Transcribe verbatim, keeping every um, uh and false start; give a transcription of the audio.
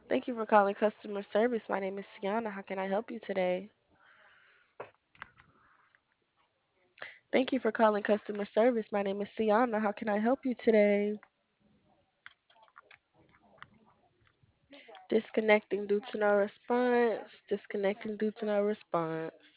Thank you for calling customer service. My name is Sienna. How can I help you today? Thank you for calling customer service. My name is Sienna. How can I help you today? Disconnecting due to no response. Disconnecting due to no response.